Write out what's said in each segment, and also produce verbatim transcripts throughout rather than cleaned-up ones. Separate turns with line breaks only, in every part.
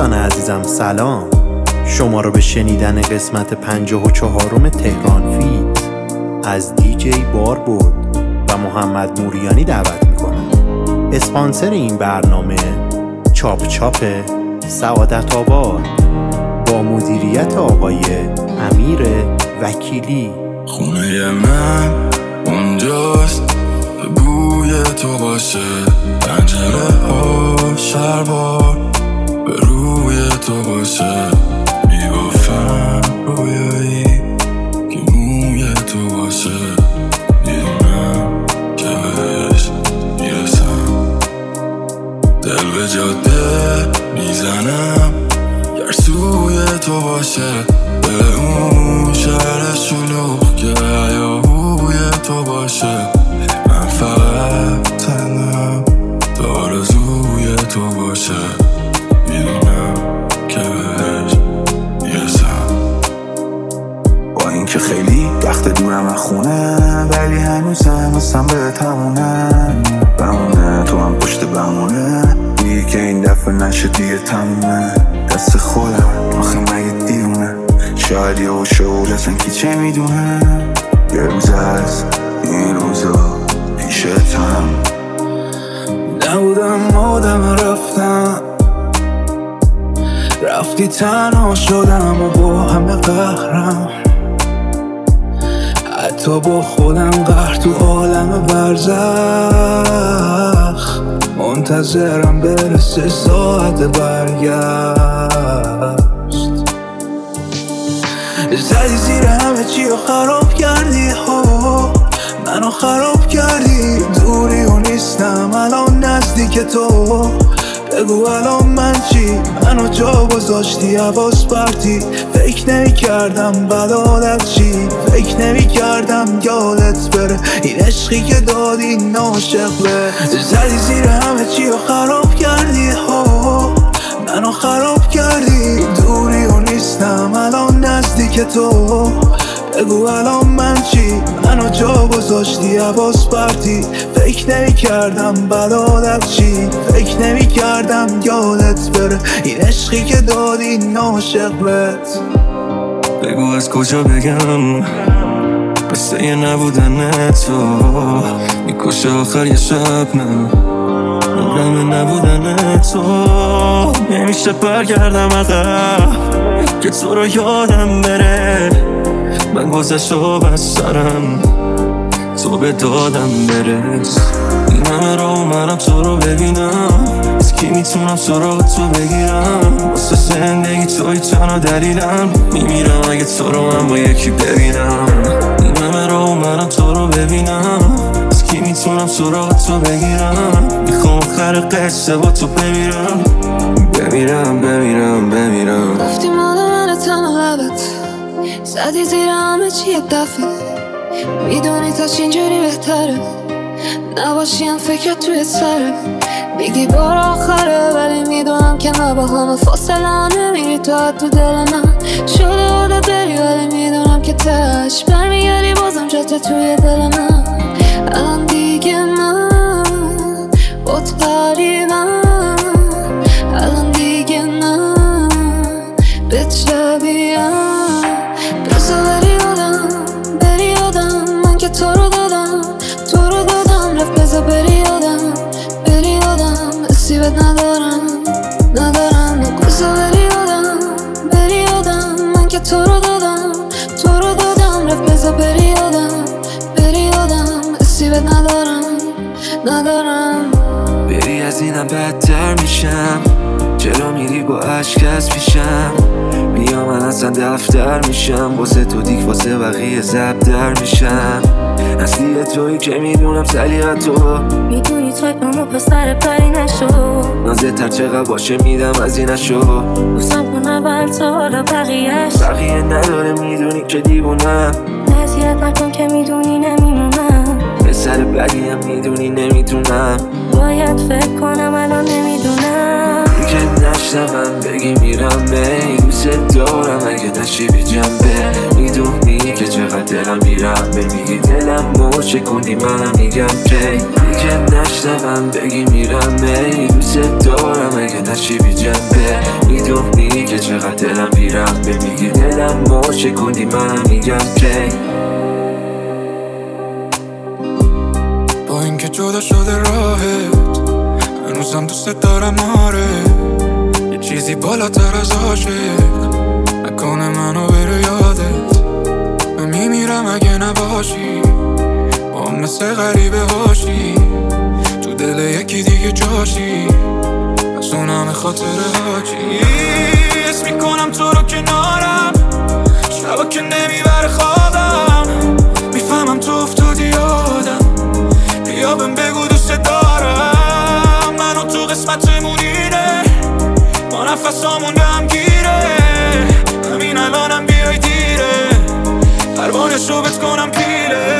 دوستان عزیزم سلام، شما رو به شنیدن قسمت پنجاه و چهارم تهران فیت از دی جی باربود و محمد موریانی دعوت میکنم. اسپانسر این برنامه چاپ چاپ سعادت آباد با مدیریت آقای امیر وکیلی.
خونه من اونجاست، بوی تو باشه، پنجره ها شربار به روی تو باشه، میگفتم رویایی که موی تو باشه، میدونم که بهش میرسم، دل به جاده میزنم گر سوی تو باشه، به اون شهر شلوغ که هیاهوی تو باشه، من فقط تنم تا آرزوی تو باشه، میدونم که بهش میرسم.
با اینکه خیلی وقت دورم از خونه، ولی هنوزم هستم به تمونه بمونه، تو هم پشت بمونه، میگه که این دفعه نشه دیگه تمومه، دست خودم آخه مگه دیونه، شاید یه و شعور اصلا کی چه میدونه، یه روز از این روزا پیشتم نبودم، آدم رفتم، رفتی تنها شدم و با همه قهرم، حتی با خودم قهر تو عالم برزخ، منتظرم برسه ساعت برگشت، زدی زیر همه چی رو خراب کردی ها، منو خراب کردی، دوری و نیستم الان نزدیک تو، بگو الان من چی، منو جا گذاشتی حواس پرتی، فکر نمی کردم بدالت چی، فکر نمی کردم یادت بره این عشقی که دادی ناشق به، زدی زیر همه چی رو خراب کردی ها، منو خراب کردی، دوری و نیستم الان نزدیک تو، بگو الان من چی، منو جا گذاشتی حواس پرتی، فکر نمی کردم بدالت چی، فکر نمی کردم یادت بره این عشقی که دادی ناشق بهت،
بگو از کجا بگم قصه یه نبودن تو، میکشه آخر یه شب نه غم نبودن تو، نمیشه برگردم عقب که تو رو یادم بره، من گذشتو بس سرم تو به دادم برس، این همه را اومدم تو رو ببینم، از کی میتونم سراغ تو بگیرم، واسه زندگی توی تنها دلیلم، میمیرم اگه تو رو من با یکی ببینم، این همه را اومدم تو رو ببینم، از کی میتونم سراغ تو بگیرم، میخوام آخر قصه با تو بمیرم بمیرم بمیرم بمیرم.
گفتی مال من تنها لبت، زدی زیر همه چی یه دفعه، میدونی تا اینجوری بهتره نباشیم فکرت توی سره، میگی بار آخره ولی میدونم که نه، با همه فاصله نمیری تو تو دل من، شده عادت بری ولی میدونم که تش برمیگردی بازم جاته توی دل من، الان دیگه من بات قریبم، الان دیگه نه بهت شبیهم، بذار بری یادم بری یادم من که تو رو دادم تو رو دادم، رفت بذار بری یادم بری یادم، نصیبت ندارم ندارم، بذار بری یادم بری یادم من که تو رو دادم تو رو دادم، رفت بذار بری یادم بری یادم، نصیبت ندارم ندارم،
بری از اینم بدتر میشم، چرا میری با عشق از پیشم، بیا من اصلا دفتر میشم، واسه تو دیک واسه بقیه زبدر میشم، اصلی توی که میدونم سلیقت تو،
میدونی توی پامو پسر پری نشو،
نازه تر چقدر باشه میدم از این نشو،
گفتم کن اول تا حالا بقیهش،
بقیه نداره میدونی که دیوونم،
نزیت نکن که میدونی نمیمونم،
پسر بدی هم میدونی نمیتونم،
باید فکر کنم الان نمیدونم،
که نشنوم بگی میرم به دوست دارم، اگه نشی بی جنبه میدونی که که چقدر دلم بیرم میگی دلم مرچه کنی منم میگم کی دیگه نشنوم بگی میرم می دوست دارم اگه نشی بی جنبه میدونی که چقدر دلم بیرم میگی دلم مرچه کنی منم میگم کی
با اینکه جدا شده راهت هنوزم دوست دارم آره یه چیزی بالاتر از عاشق نکنه منو بره یادت من میمیرم اگه نباشی با مثل غریبه هاشی تو دل یکی دیگه جاشی پس اونم خاطره هاچی حس میکنم تو رو کنارم شبا که نمیبره خوابم میفهمم تو افتادی یادم بیا بهم بگو دوست دارم منو تو قسمتمون اینه با نفسامون به هم گیره همین الانم بیای دیره پروانش رو بت کنم پیله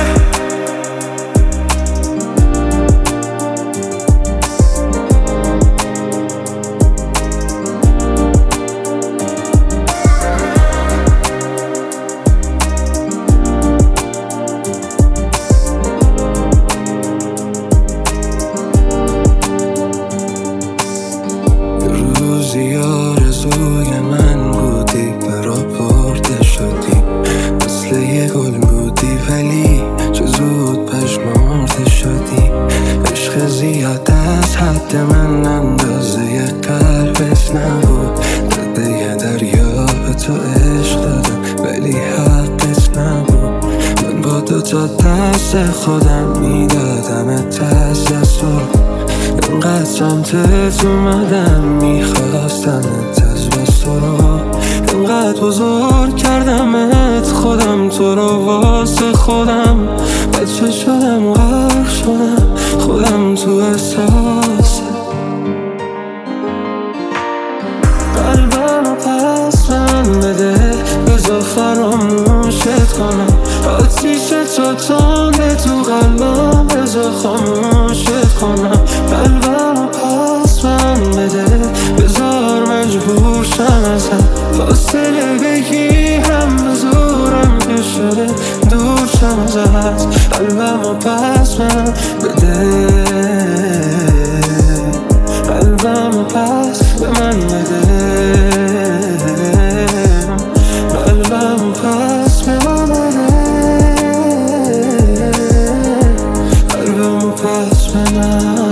روزی آرزوی من بودی برآورده شدی مثل یه گل بودی ولی چه زود پژمرده شدی عشق زیاد از حد من اندازه قلبت نبود داده یه دریا به تو عشق دادم ولی حقت نبود من با دو تا دست خودم میدادم دست دست رو انقدر سمتت اومدم میخواستم از بس تو رو انقدر بزرگ کردمت خودم تو رو واسه خودم بچه شدم غرق شدم خودم تو احساس قلبم پس من بده بذار فراموشت کنم آتیش تو تانده تو قلبم بذار خاموشت کنم قلبم پس من بده بذار مجبور شم ازت فاصله بگیرم بزورم که شده دور شم ازت قلبم پس من بده قلبم پس به من بده قلبم پس به من بده قلبم پس به من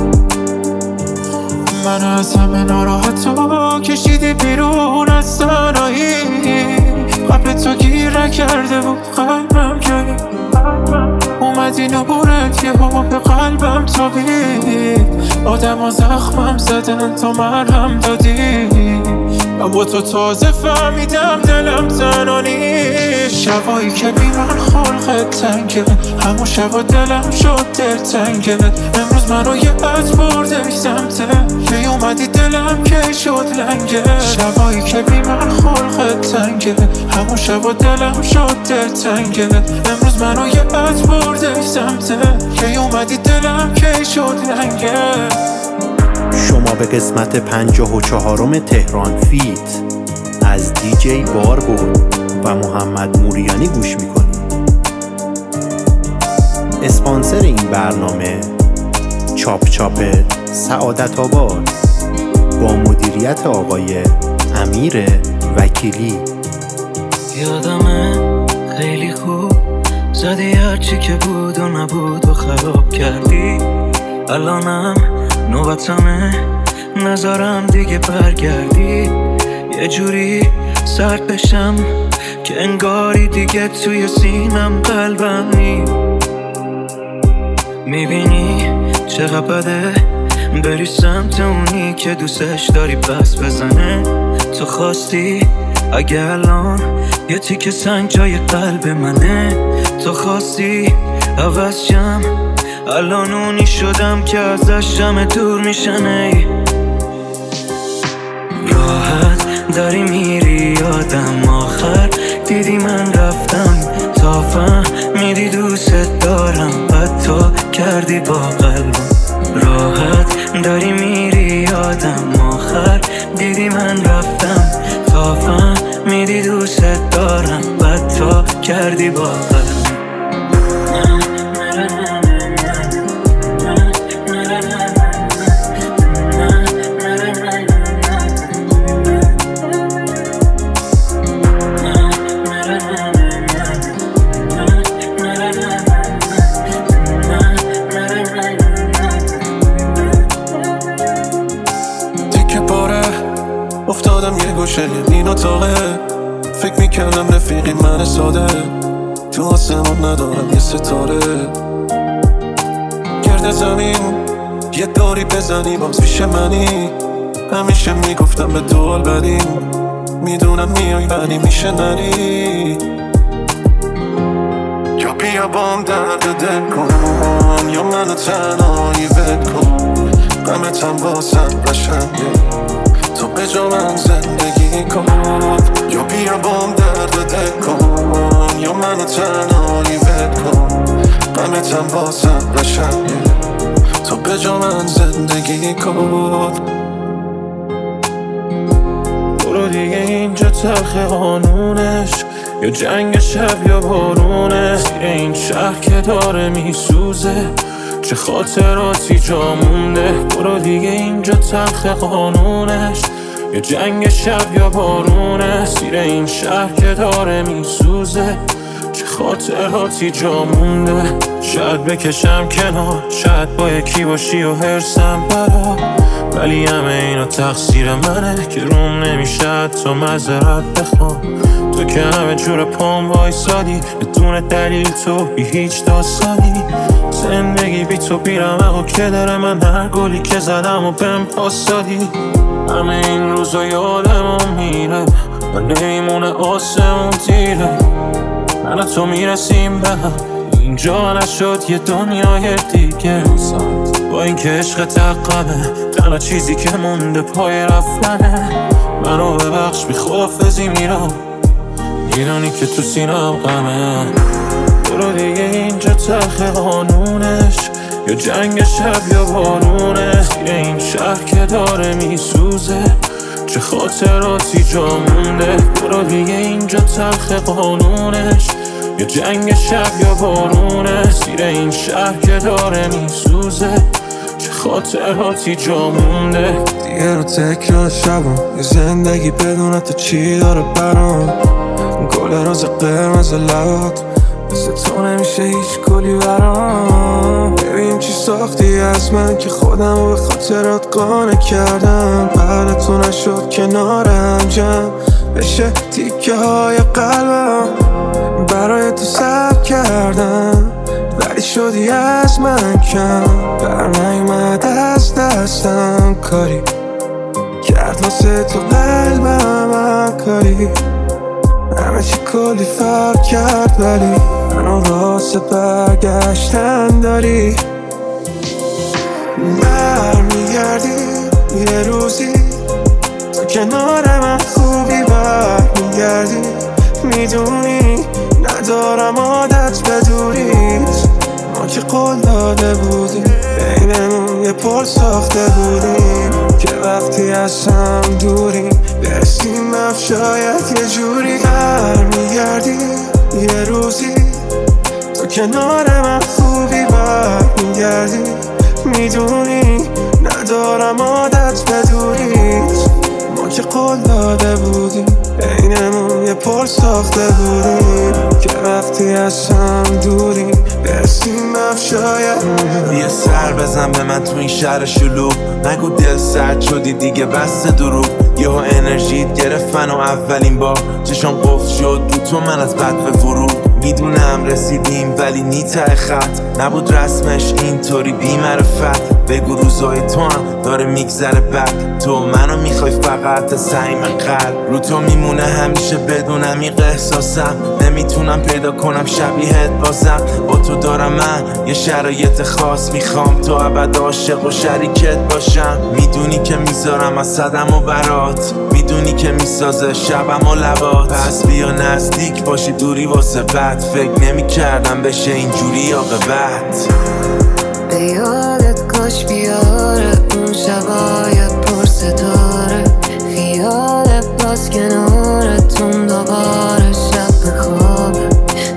منو از همه ناراحتا کشیدی بیرون از تنهایی قبل تو گیر نکرده بود قلبم جایی اومدی نبورت یه ها به قلبم تابید آدم ها زخمم زدن تو مرهم دادی من با تو تازه فهمیدم دلم تنها نیست شبایی که بی من خلقت تنگه همون شبا دلم شد دل تنگه امروز منو یه عد برده سمته که اومدی دلم که شد لنگه شبایی که بی من خلقت تنگه همون شبا دلم شد دل تنگه امروز منو یه عد برده سمته که اومدی دلم که شد لنگه
شما به قسمت پنجاه و چهارم تهران فیت از دیجی باربود و محمد موریانی گوش میکنید. اسپانسر این برنامه چاپ چاپ سعادت آباد با مدیریت آقای امیر وکیلی.
یادمه خیلی خوب زدی هرچی که بود و نبود و خراب کردی الانم نوبتمه نذارم دیگه برگردی یه جوری سرد بشم که انگاری دیگه توی سینم قلبم نی میبینی چقدر بده بری سمت اونی که دوستش داری بس بزنه تو خواستی اگه الان یه تیکه سنگ جای قلب منه تو خواستی عوض شم الان اونی شدم که ازش همه دور میشنه راحت داری میری یادم آخر دیدی من رفتم تا فهمیدی دوست دارم بعد تو کردی با قلبم راحت داری میری یادم آخر دیدی من رفتم تا فهمیدی دوست دارم بعد تو
اتاقه فکر میکردم رفیقی من ساده تو آسمون ندارم یه ستاره گرد زمین یه داری بزنی باز پیش منی همیشه میگفتم به دول بدیم میدونم میای ولی میشه نری یا بیا بام درد دل کن یا منو تنهایی ول کن غمتم واسم قشنگه تو به جا من زندگی کن یا بیا بام درد دل کن یا منو تنهایی ول کن غمتم واسم قشنگه تو به جا من زندگی کن برو دیگه اینجا تلخ قانونش یا جنگ شب یا بارونه زیر این شهر که داره میسوزه چه خاطراتی جا مونده برو دیگه اینجا تلخ قانونش یا جنگ شب یا بارونه زیر این شهر که داره میسوزه چه خاطراتی جا مونده شاید بکشم کنار شاید با یکی باشی و هرسم برا ولی همه اینا تقصیر منه که روم نمیشه تو معذرت بخوام تو که همه جور پام وایسادی بدون دلیل تو بی هیچ داستانی زندگی بی تو بیرم و که داره من هر گلی که زدم و بهم پاس دادی همه این روزا یادم میره و نمیمونه آسمون تیره من و تو میرسیم به هم اینجا نشد یه دنیای دیگه با این که عشق تقمه تنها چیزی که مونده پای رفتنه منو ببخش بی خدافظی میرم میدونی که تو سینم غمه برو دیگه اینجا تلخ قانونش یا جنگ شب یا بارونه زیر این شهر که داره میسوزه چه خاطراتی جا مونده برو دیگه اینجا تلخ قانونش یا جنگ شب یا بارونه زیر این شهر که داره میسوزه چه خاطراتی جا مونده دیگه رو تکرار شبم یه زندگی بدون تو چی داره برام گل روز قرمز لبات مثل تو نمیشه هیچ گلی برام ببین چی ساختی از من که خودم رو به خاطرات قانع کردم بعد تو نشد کنارم جمع بشه تیکه های قلبم برای تو سب کردم ولی شدی از من کم بر نیومد از دستم کاری کرد واسه تو قلبم کاری همه چی کلی فرق کرد ولی منو راست برگشتن داری برمیگردی یه روزی تو کنار من خوبی برمیگردی میدونی ندارم عادت بدوریت ما که قول داده بودیم بینمون یه پل ساخته بودیم که وقتی از هم دوریم برسیم اف شاید یه جوری برمیگردی یه روزی تو کنار من خوبی برمیگردی میدونی ندارم عادت بدوریت ما که قول داده بودیم بینمون یه پل ساخته بودیم که وقتی از هم دوریم برسیم اف شاید
یه سر بزن به من تو این شهر شلوغ نگو دل سرد شدی دیگه بس دروغ یهو انرژیت گرفت منو اولین بار چشام قفل شد رو تو من از بد به ورود میدونم رسیدیم ولی نی ته خط نبود رسمش اینطوری بی معرفت بگو روزای تو هم داره میگذره بد تو منو میخوای فقط سعیم قلب رو تو میمونه همیشه بدون عمیق احساسم نمیتونم پیدا کنم شبیهت بازم با تو دارم من یه شرایط خاص میخوام تو ابد عاشق و شریکت باشم میدونی که میذارم از صدم و برات میدونی که میسازه شبم و لبات پس بیا نزدیک باشی دوری واسه بد فکر نمی کردم بشه اینجوری عاقبت
به یادت کاش بیاره اون شبای پر ستاره خیالت باز کنارتون دوباره شب بخوابه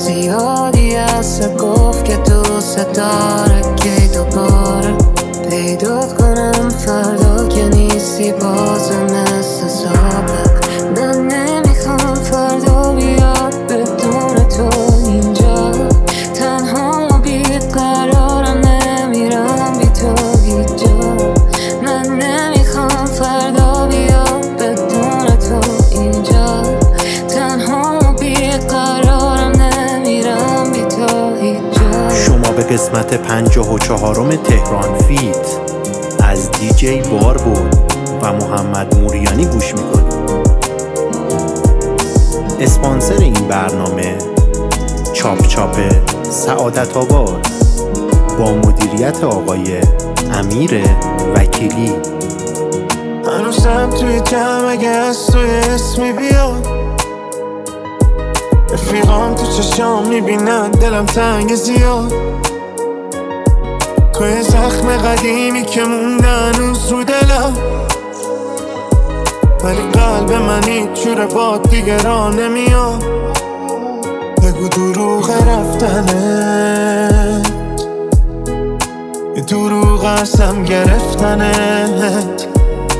زیادی هست گفت که دوست داره که دوباره پیدات کنم فردا که نیستی بازم مثل سابق من نمیخوام فردا بیاد بدون تو اینجا تنها و بیقرارم نمیرم بی تو هیچ جا من نمیخوام فردا بیاد بدون تو اینجا
به قسمت پنجاه و چهارم تهران فیت از دیجی بار بود و محمد موریانی گوش میکنیم. اسپانسر این برنامه چاپ چاپ سعادت آباد با مدیریت آقای امیر وکیلی.
هنوزم توی جمع اگه از توی اسمی بیاد، رفیقام تو چشام میبینن دلم تنگ زیاد. توی زخم قدیمی که مونده هنوز رو دلم، ولی قلب من هیچ جور باد دیگه راه نمیاد. بگو دروغ رفتنت، یه دروغ هستم گرفتنت،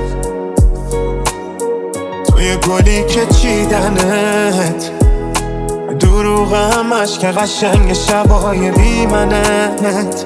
توی گلی که چیدنت، دروغ همش که قشنگ شبای بی منت.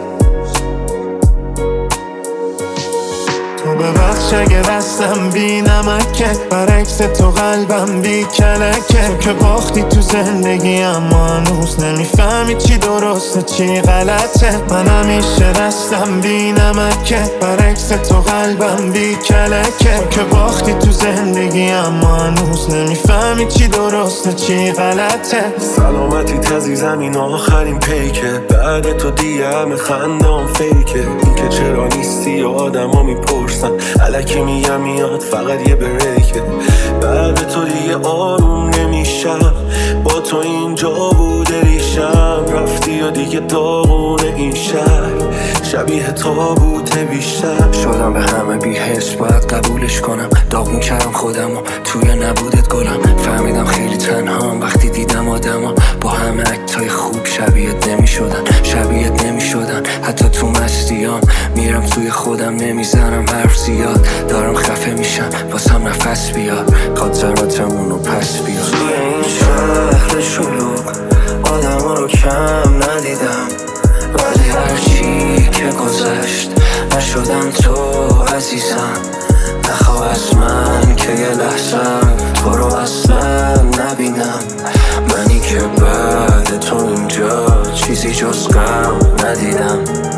تو ببخش اگه دستم بی نمکه، برعکس تو قلبم بی کلکه. که باختی تو زندگی اما هنوز نمیفهمی چی درسته چی غلطه. من همیشه دستم بی نمکه، برعکس تو قلبم بی کلکه. که باختی تو زندگی اما هنوز نمیفهمی چی درسته چی غلطه.
سلامتی تزیزم این آخرین پیکه، بعد تو دیگه همه خندام فیکه. این که چرا نیستی آدم ها میپرسن، الکی میگم میاد فقط یه بریکه. بعد تو دیگه آروم نمیشم، با تو اینجا بوده ریشم. رفتی و دیگه داغونه این شهر، شبیه تابوت بیشتر.
شدم به همه بی حس باید قبولش کنم، داغون کردم خودم و توی نبودت گلم. فهمیدم خیلی تنهام وقتی دیدم آدما با همه اکتای خوب شبیهت نمی شدن، شبیهت نمی شدن. حتی تو مستیام میرم توی خودم نمیزنم حرف زیاد. دارم خفه میشم واسم نفس بیاد، خاطراتمونو پس بیاد.
توی این شهر شلوغ آدم ها رو کم ندیدم، ولی هرچی که گذشت نشدم تو عزیزم. نخواه از من که یه لحظه تو رو اصلا نبینم. منی که بعد تو اینجا چیزی جز غم ندیدم.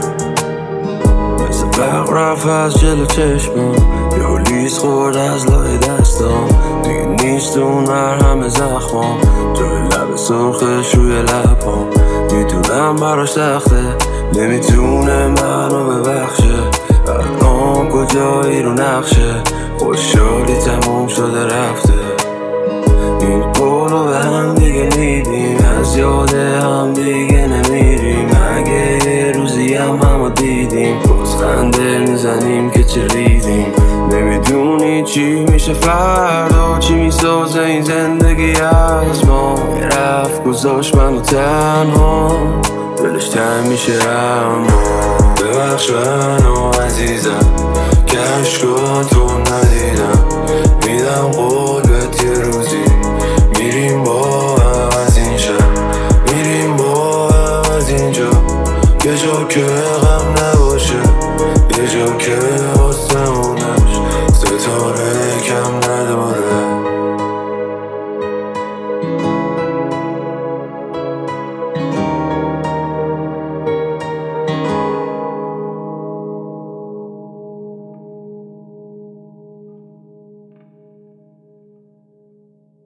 مثل برق رفت از جلو چشمم، یه لیز خورد از لای دستم. دیگه نیست اون مرهم زخمم، جای لب سرخش روی لبم. میدونم براش سخته، نمیتونه منو ببخشه. الان کجایی رو نقشه، خوشحالی تموم شده رفته. این قولو به هم دیگه میدیم، از یاد هم دیگه نمیریم. اگه یه روزی هم همو دیدیم، باز خنده میزنیم که چه ریدیم. نمیدونی چی میشه فردا، چی میسازه این زندگی از ما. رفت گذاشت منو تنها، دلش تنگ میشه اما. ببخش منو عزیزم که عشقا تو ندیدم. میدم قول بهت یه روزی میریم با هم از این شهر، میریم با هم از اینجا. یه جا که غم نباشه، یه جا که